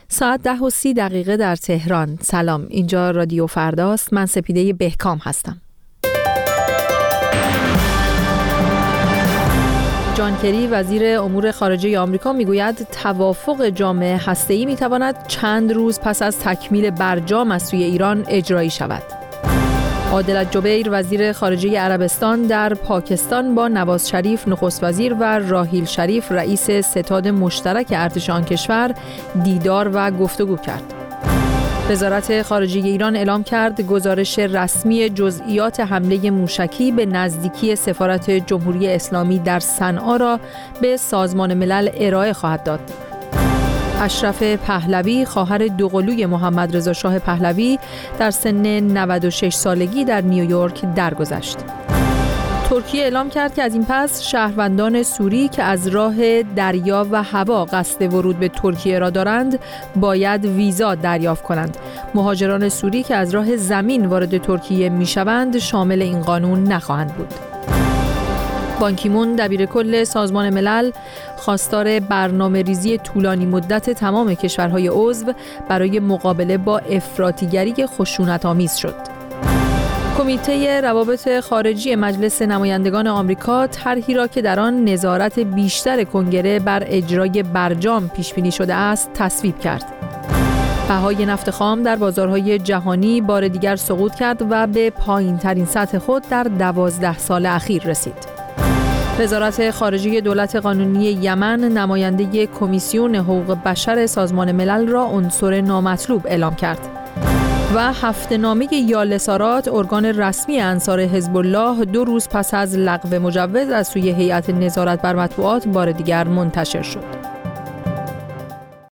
ساعت 10:30 در تهران. سلام، اینجا رادیو فرداست. من سپیده بهکام هستم. جان کری وزیر امور خارجه آمریکا میگوید توافق جام هسته‌ای میتواند چند روز پس از تکمیل برجام از سوی ایران اجرایی شود. عادل الجبیر وزیر خارجه عربستان در پاکستان با نواز شریف نخست وزیر و راحیل شریف رئیس ستاد مشترک ارتش آن کشور دیدار و گفتگو کرد. وزارت خارجه ایران اعلام کرد گزارش رسمی جزئیات حمله موشکی به نزدیکی سفارت جمهوری اسلامی در صنعا را به سازمان ملل ارائه خواهد داد. اشرف پهلوی خواهر دوقلوی محمد رضا شاه پهلوی در سن 96 سالگی در نیویورک درگذشت. ترکیه اعلام کرد که از این پس شهروندان سوری که از راه دریا و هوا قصد ورود به ترکیه را دارند باید ویزا دریافت کنند. مهاجران سوری که از راه زمین وارد ترکیه میشوند شامل این قانون نخواهند بود. بان کی مون دبیرکل سازمان ملل خواستار برنامه‌ریزی طولانی مدت تمام کشورهای عضو برای مقابله با افراطیگری خشونت‌آمیز شد. کمیته روابط خارجی مجلس نمایندگان آمریکا طرحی را که در آن نظارت بیشتر کنگره بر اجرای برجام پیش بینی شده است تصویب کرد. بهای نفت خام در بازارهای جهانی بار دیگر سقوط کرد و به پایین‌ترین سطح خود در 12 سال اخیر رسید. وزارت خارجه دولت قانونی یمن نماینده کمیسیون حقوق بشر سازمان ملل را عنصر نامطلوب اعلام کرد و هفته‌نامه یالسارات ارگان رسمی انصار حزب الله 2 روز پس از لغو مجوز از سوی هیئت نظارت بر مطبوعات بار دیگر منتشر شد.